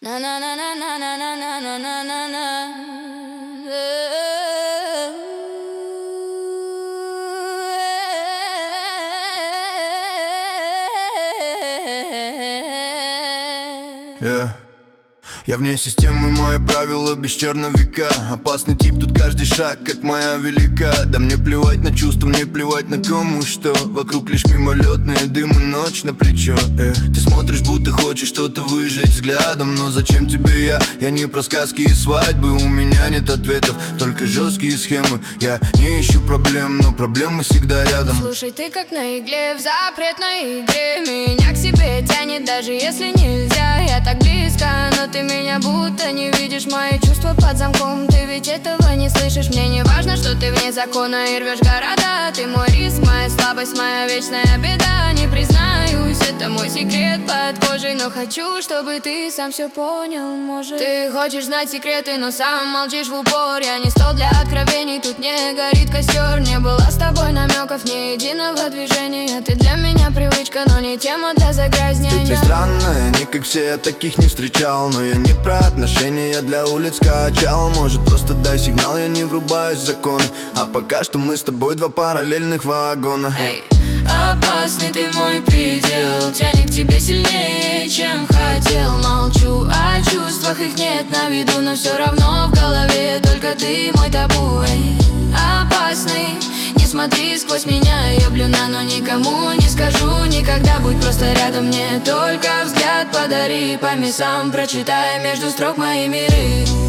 Na na na na na na na na na na na na. Yeah. Я вне системы, мои правила без черновика. Опасный тип, тут каждый шаг, как моя велика. Да мне плевать на чувства, мне плевать на кому что. Вокруг лишь мимолетные дым и ночь на плечо. Ты смотришь, будто хочешь что-то выжить взглядом. Но зачем тебе я? Я не про сказки и свадьбы. У меня нет ответов, только жесткие схемы. Я не ищу проблем, но проблемы всегда рядом. Слушай, ты как на игле, в запретной игре. Меня к себе тянет, даже если нельзя. Я так близко, но ты меня будто не видишь. Мои чувства под замком, ты ведь этого не слышишь. Мне не важно, что ты вне закона и рвешь города. Ты мой риск, моя слабость, моя вечная беда. Не признаюсь, это мой секрет под кожей. Но хочу, чтобы ты сам все понял, может. Ты хочешь знать секреты, но сам молчишь в упор. Я не стол для откровений, тут не горит костер. Не было с тобой намеков, ни единого движения. Ты для меня привычка, но не тема для загрязнения. Ты странная, не как все, я таких не встречал. Но я не про отношения, я для улиц качал. Может, просто дай сигнал, я не врубаюсь в законы. А пока что мы с тобой два параллельных вагона. Эй, опасный ты мой предел, тянет к тебе сильнее, чем хотел. Молчу о чувствах, их нет на виду, но все равно в голове только ты мой табу. Эй, опасный, не смотри сквозь меня, я блюна, но никому не скажу никогда. Будь просто рядом, мне только взгляд подари. По мясам прочитай между строк мои миры.